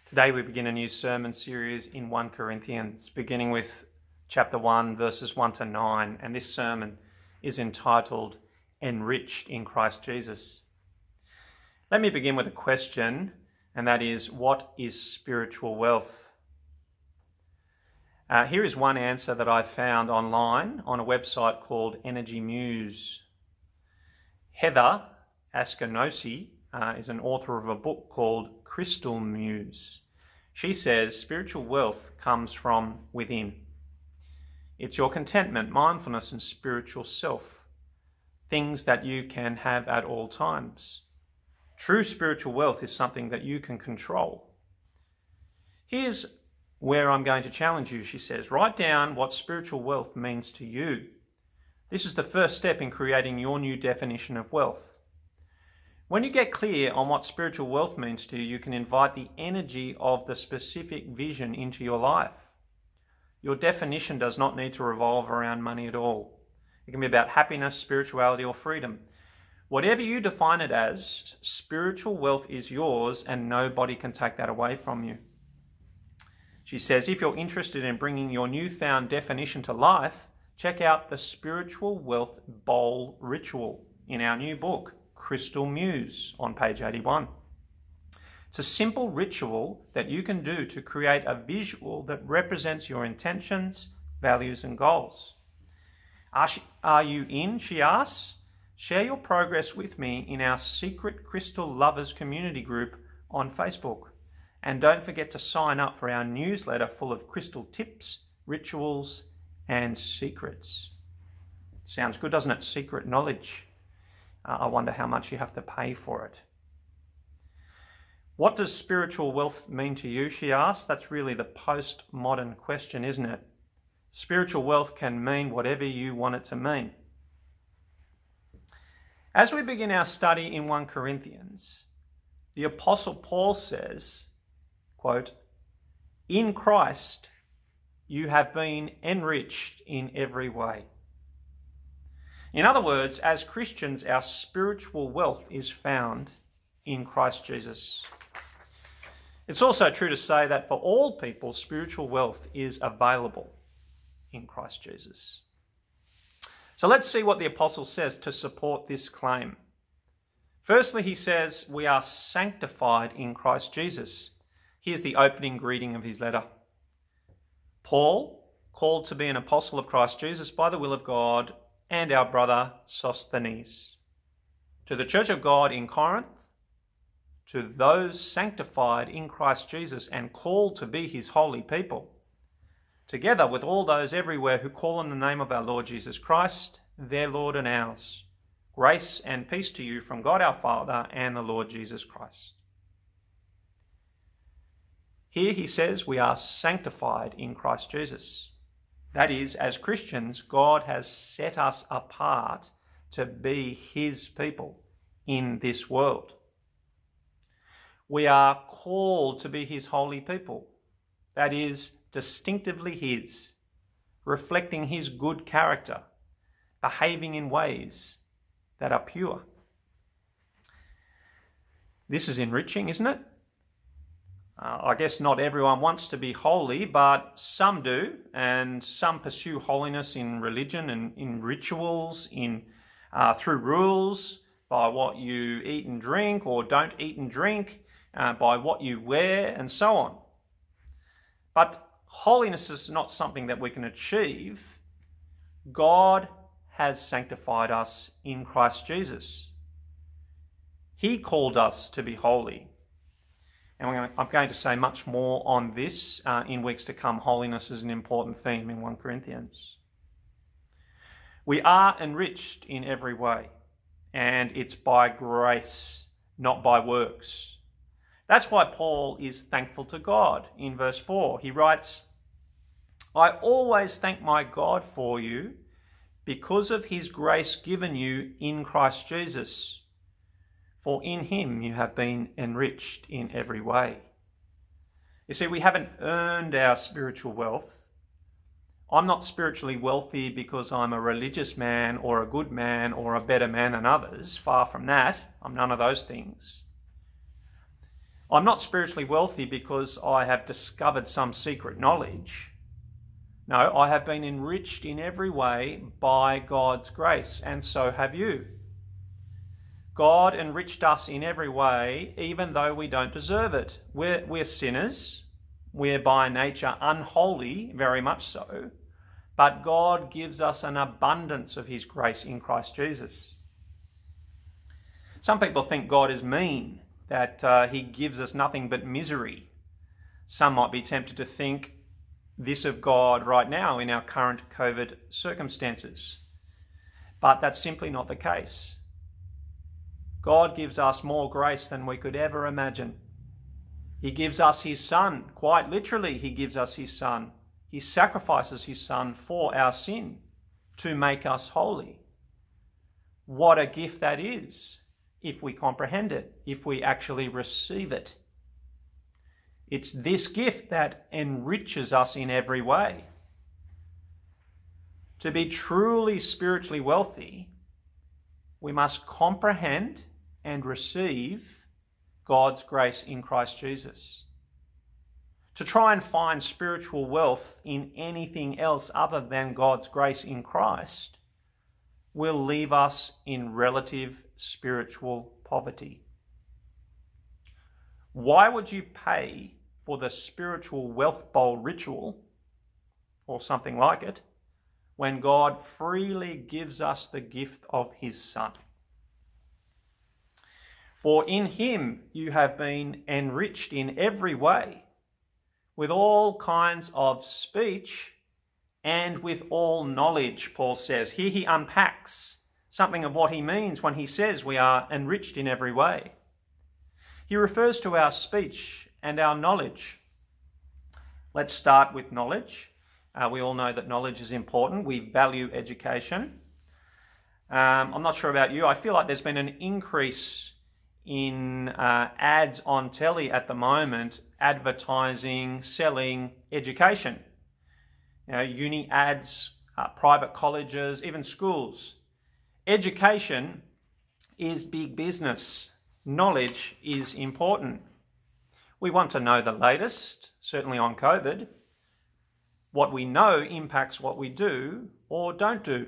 Today we begin a new sermon series in 1 Corinthians, beginning with chapter 1, verses 1 to 9, and this sermon is entitled, Enriched in Christ Jesus. Let me begin with a question, and that is, what is spiritual wealth? Here is one answer that I found online on a website called Energy Muse. Heather Askinosi is an author of a book called Crystal Muse. She says spiritual wealth comes from within. It's your contentment, mindfulness, and spiritual self, things that you can have at all times. True spiritual wealth is something that you can control. Here's where I'm going to challenge you, she says. Write down what spiritual wealth means to you. This is the first step in creating your new definition of wealth. When you get clear on what spiritual wealth means to you, you can invite the energy of the specific vision into your life. Your definition does not need to revolve around money at all. It can be about happiness, spirituality, or freedom. Whatever you define it as, spiritual wealth is yours and nobody can take that away from you. She says, if you're interested in bringing your newfound definition to life, check out the Spiritual Wealth Bowl Ritual in our new book, Crystal Muse, on page 81. It's a simple ritual that you can do to create a visual that represents your intentions, values, and goals. Are you in? She asks. Share your progress with me in our secret Crystal Lovers community group on Facebook. And don't forget to sign up for our newsletter full of crystal tips, rituals, and secrets. Sounds good, doesn't it? Secret knowledge. I wonder how much you have to pay for it. What does spiritual wealth mean to you, she asks? That's really the postmodern question, isn't it? Spiritual wealth can mean whatever you want it to mean. As we begin our study in 1 Corinthians, the Apostle Paul says, quote, in Christ you have been enriched in every way. In other words, as Christians, our spiritual wealth is found in Christ Jesus. It's also true to say that for all people, spiritual wealth is available in Christ Jesus. So let's see what the apostle says to support this claim. Firstly, he says we are sanctified in Christ Jesus. Here's the opening greeting of his letter. Paul, called to be an apostle of Christ Jesus by the will of God, and our brother Sosthenes. To the church of God in Corinth, to those sanctified in Christ Jesus and called to be his holy people, together with all those everywhere who call on the name of our Lord Jesus Christ, their Lord and ours. Grace and peace to you from God our Father and the Lord Jesus Christ. Here he says we are sanctified in Christ Jesus. That is, as Christians, God has set us apart to be his people in this world. We are called to be his holy people. That is, distinctively his, reflecting his good character, behaving in ways that are pure. This is enriching, isn't it? I guess not everyone wants to be holy, but some do, and some pursue holiness in religion and in rituals, through rules, by what you eat and drink or don't eat and drink, by what you wear, and so on. But holiness is not something that we can achieve. God has sanctified us in Christ Jesus. He called us to be holy. And I'm going to say much more on this in weeks to come. Holiness is an important theme in 1 Corinthians. We are enriched in every way, and it's by grace, not by works. That's why Paul is thankful to God in verse 4. He writes, I always thank my God for you because of his grace given you in Christ Jesus. For in him you have been enriched in every way. You see, we haven't earned our spiritual wealth. I'm not spiritually wealthy because I'm a religious man or a good man or a better man than others. Far from that. I'm none of those things. I'm not spiritually wealthy because I have discovered some secret knowledge. No, I have been enriched in every way by God's grace, and so have you. God enriched us in every way, even though we don't deserve it. We're sinners. We're by nature unholy, very much so. But God gives us an abundance of his grace in Christ Jesus. Some people think God is mean, that he gives us nothing but misery. Some might be tempted to think this of God right now in our current COVID circumstances. But that's simply not the case. God gives us more grace than we could ever imagine. He gives us his Son. Quite literally, he gives us his Son. He sacrifices his Son for our sin to make us holy. What a gift that is, if we comprehend it, if we actually receive it. It's this gift that enriches us in every way. To be truly spiritually wealthy, we must comprehend and receive God's grace in Christ Jesus. To try and find spiritual wealth in anything else other than God's grace in Christ will leave us in relative spiritual poverty. Why would you pay for the spiritual wealth bowl ritual or something like it when God freely gives us the gift of his Son? For in him you have been enriched in every way, with all kinds of speech and with all knowledge, Paul says. Here he unpacks something of what he means when he says we are enriched in every way. He refers to our speech and our knowledge. Let's start with knowledge. We all know that knowledge is important. We value education. I'm not sure about you. I feel like there's been an increase in ads on telly at the moment, advertising, selling education. You know, uni ads, private colleges, even schools. Education is big business. Knowledge is important. We want to know the latest, certainly on COVID. What we know impacts what we do or don't do.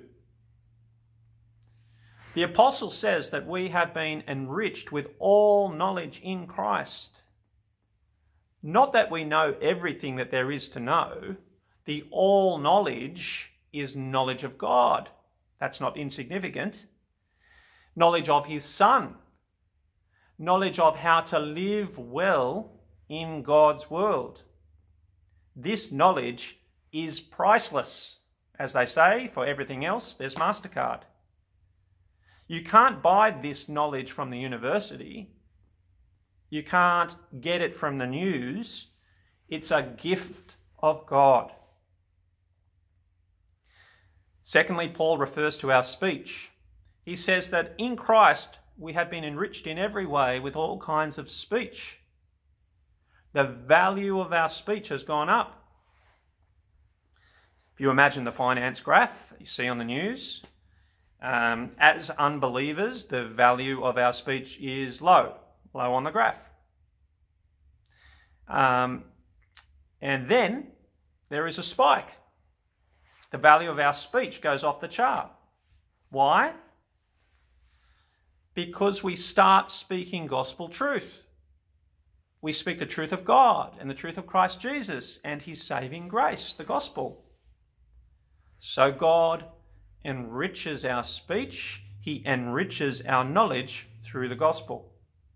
The apostle says that we have been enriched with all knowledge in Christ. Not that we know everything that there is to know. The all knowledge is knowledge of God. That's not insignificant. Knowledge of his Son. Knowledge of how to live well in God's world. This knowledge is priceless. As they say, for everything else, there's MasterCard. You can't buy this knowledge from the university. You can't get it from the news. It's a gift of God. Secondly, Paul refers to our speech. He says that in Christ we have been enriched in every way with all kinds of speech. The value of our speech has gone up. If you imagine the finance graph you see on the news, as unbelievers, the value of our speech is low on the graph. And then there is a spike. The value of our speech goes off the chart. Why? Because we start speaking gospel truth. We speak the truth of God and the truth of Christ Jesus and his saving grace, the gospel. So God enriches our speech. He enriches our knowledge through the gospel.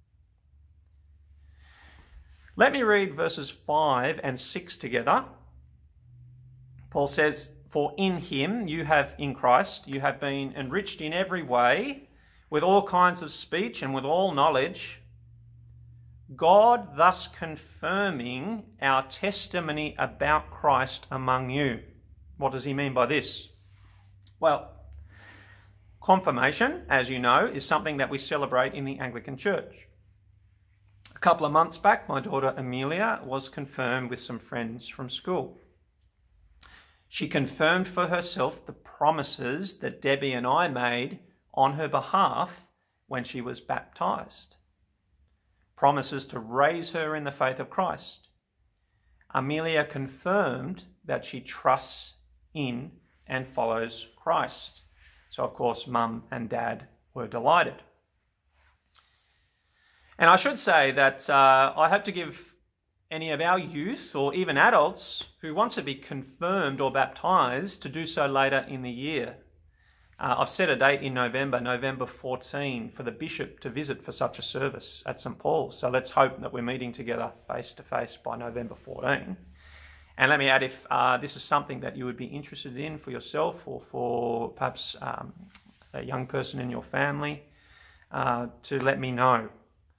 Let me read verses 5 and 6 together. Paul says, "For in him in Christ, you have been enriched in every way, with all kinds of speech and with all knowledge, God thus confirming our testimony about Christ among you." What does he mean by this? Well, confirmation, as you know, is something that we celebrate in the Anglican Church. A couple of months back, my daughter Amelia was confirmed with some friends from school. She confirmed for herself the promises that Debbie and I made on her behalf when she was baptised. promises to raise her in the faith of Christ. Amelia confirmed that she trusts in and follows Christ. So, of course, Mum and Dad were delighted. And I should say that I hope to give any of our youth or even adults who want to be confirmed or baptised to do so later in the year. I've set a date in November 14, for the bishop to visit for such a service at St Paul's. So let's hope that we're meeting together face to face by November 14. And let me add, if this is something that you would be interested in for yourself or for perhaps a young person in your family, to let me know.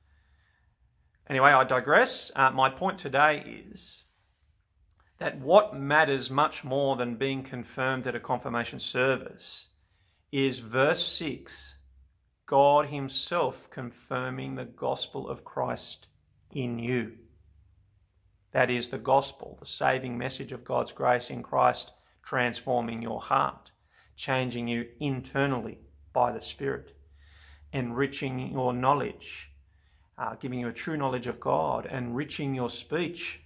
Anyway, I digress. My point today is that what matters much more than being confirmed at a confirmation service is verse 6, God himself confirming the gospel of Christ in you. That is the gospel, the saving message of God's grace in Christ, transforming your heart, changing you internally by the Spirit, enriching your knowledge, giving you a true knowledge of God, enriching your speech.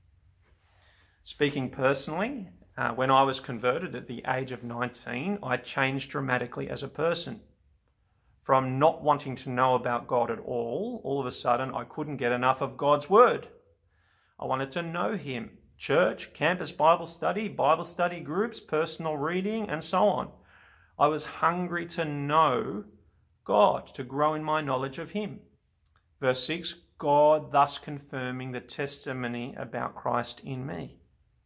Speaking personally, when I was converted at the age of 19, I changed dramatically as a person. From not wanting to know about God at all of a sudden I couldn't get enough of God's word. I wanted to know him. Church, campus Bible study groups, personal reading, and so on. I was hungry to know God, to grow in my knowledge of him. Verse 6, God thus confirming the testimony about Christ in me.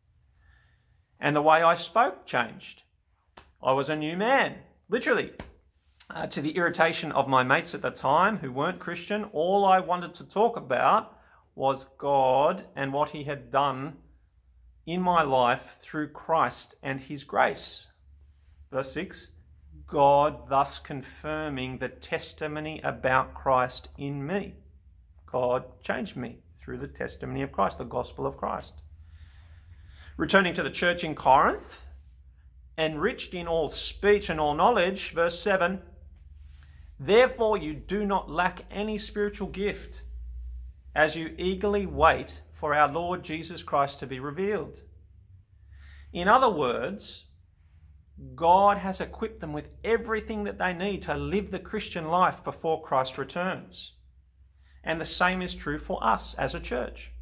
And the way I spoke changed. I was a new man, literally. To the irritation of my mates at the time who weren't Christian, all I wanted to talk about was God and what he had done in my life through Christ and his grace. Verse 6, God thus confirming the testimony about Christ in me. God changed me through the testimony of Christ, the gospel of Christ. Returning to the church in Corinth, enriched in all speech and all knowledge, verse 7, therefore you do not lack any spiritual gift, as you eagerly wait for our Lord Jesus Christ to be revealed. In other words, God has equipped them with everything that they need to live the Christian life before Christ returns. And the same is true for us as a church.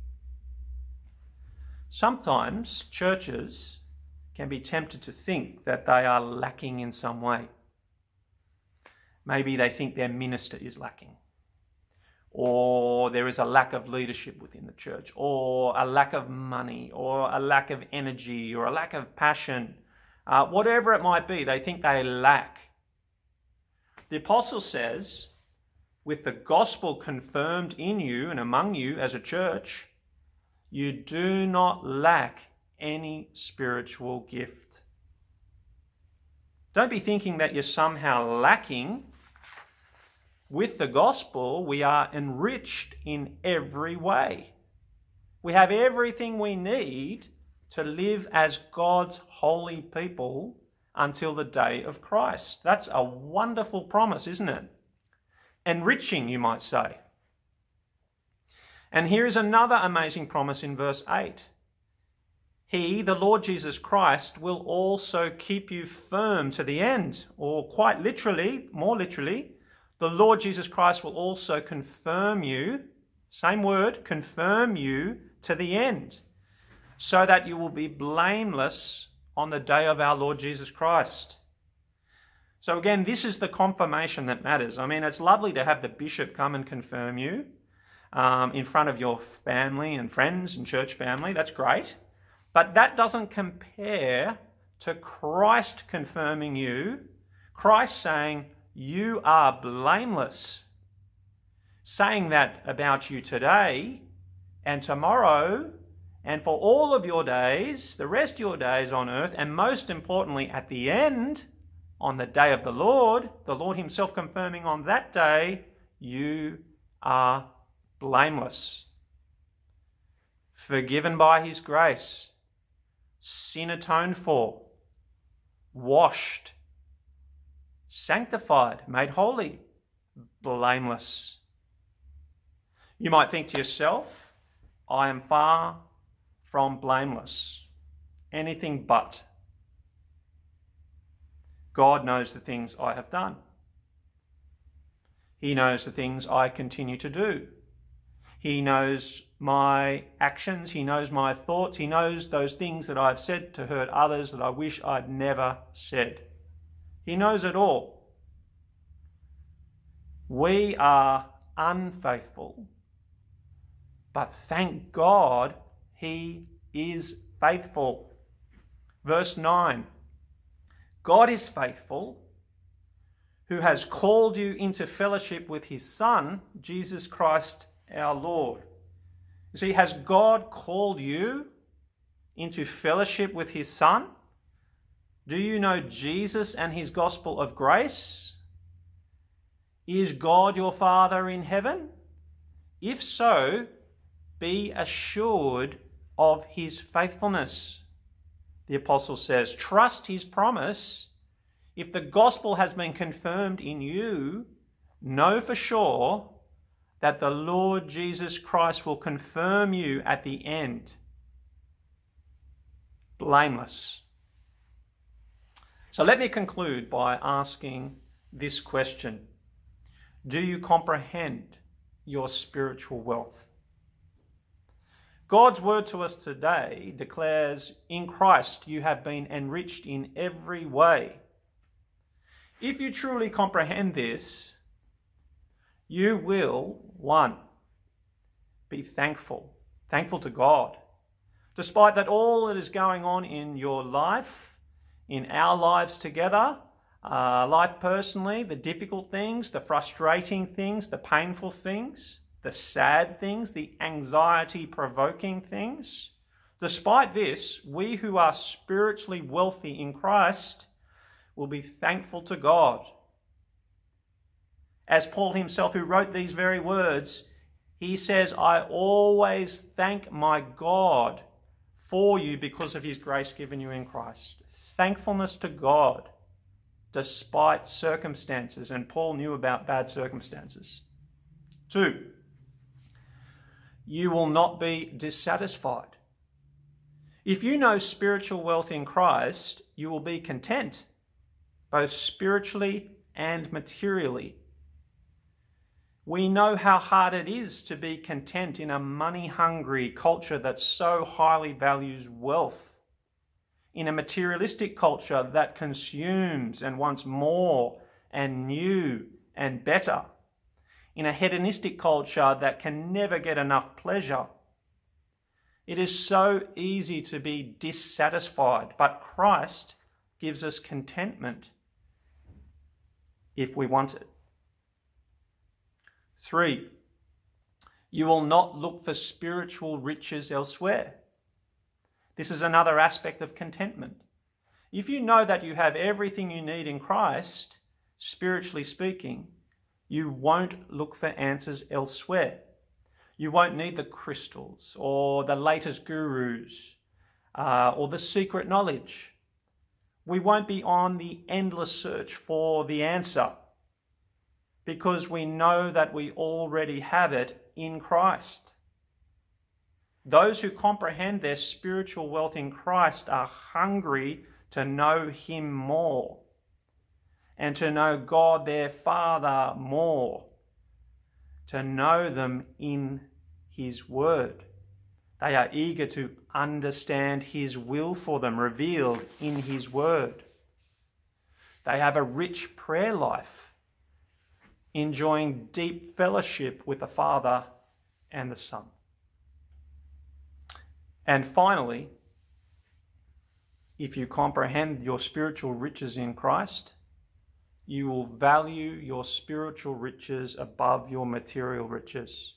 Sometimes churches can be tempted to think that they are lacking in some way. Maybe they think their minister is lacking, or there is a lack of leadership within the church, or a lack of money, or a lack of energy, or a lack of passion. Whatever it might be, they think they lack. The apostle says, with the gospel confirmed in you and among you as a church, you do not lack any spiritual gift. Don't be thinking that you're somehow lacking. With the gospel, we are enriched in every way. We have everything we need to live as God's holy people until the day of Christ. That's a wonderful promise, isn't it? Enriching, you might say. And here is another amazing promise in verse 8. He, the Lord Jesus Christ, will also keep you firm to the end. Or quite literally, more literally, the Lord Jesus Christ will also confirm you, same word, confirm you to the end, so that you will be blameless on the day of our Lord Jesus Christ. So again, this is the confirmation that matters. I mean, it's lovely to have the bishop come and confirm you in front of your family and friends and church family. That's great. But that doesn't compare to Christ confirming you, Christ saying, you are blameless. Saying that about you today and tomorrow and for all of your days, the rest of your days on earth, and most importantly at the end, on the day of the Lord himself confirming on that day, you are blameless. Forgiven by his grace, sin atoned for, washed, sanctified, made holy, blameless. You might think to yourself, I am far from blameless. Anything but. God knows the things I have done. He knows the things I continue to do. He knows my actions. He knows my thoughts. He knows those things that I've said to hurt others that I wish I'd never said. He knows it all. We are unfaithful, but thank God He is faithful. Verse 9, God is faithful, who has called you into fellowship with His Son, Jesus Christ our Lord. You see, has God called you into fellowship with His Son? Do you know Jesus and His gospel of grace? Is God your Father in heaven? If so, be assured of His faithfulness. The apostle says, trust His promise. If the gospel has been confirmed in you, know for sure that the Lord Jesus Christ will confirm you at the end. Blameless. So let me conclude by asking this question. Do you comprehend your spiritual wealth? God's word to us today declares, in Christ you have been enriched in every way. If you truly comprehend this, you will, 1, be thankful to God. Despite that all that is going on in your life, in our lives together, life personally, the difficult things, the frustrating things, the painful things, the sad things, the anxiety-provoking things. Despite this, we who are spiritually wealthy in Christ will be thankful to God. As Paul himself, who wrote these very words, he says, I always thank my God for you because of His grace given you in Christ. Thankfulness to God despite circumstances, and Paul knew about bad circumstances. 2, you will not be dissatisfied. If you know spiritual wealth in Christ, you will be content, both spiritually and materially. We know how hard it is to be content in a money-hungry culture that so highly values wealth, in a materialistic culture that consumes and wants more and new and better, in a hedonistic culture that can never get enough pleasure. It is so easy to be dissatisfied, but Christ gives us contentment if we want it. 3, you will not look for spiritual riches elsewhere. This is another aspect of contentment. If you know that you have everything you need in Christ, spiritually speaking, you won't look for answers elsewhere. You won't need the crystals or the latest gurus or the secret knowledge. We won't be on the endless search for the answer because we know that we already have it in Christ. Those who comprehend their spiritual wealth in Christ are hungry to know Him more and to know God their Father more, to know them in His Word. They are eager to understand His will for them revealed in His Word. They have a rich prayer life, enjoying deep fellowship with the Father and the Son. And finally, if you comprehend your spiritual riches in Christ, you will value your spiritual riches above your material riches.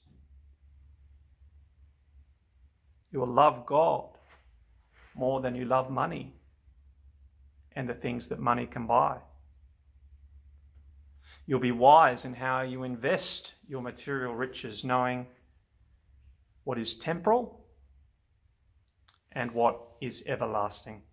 You will love God more than you love money and the things that money can buy. You'll be wise in how you invest your material riches, knowing what is temporal and what is everlasting.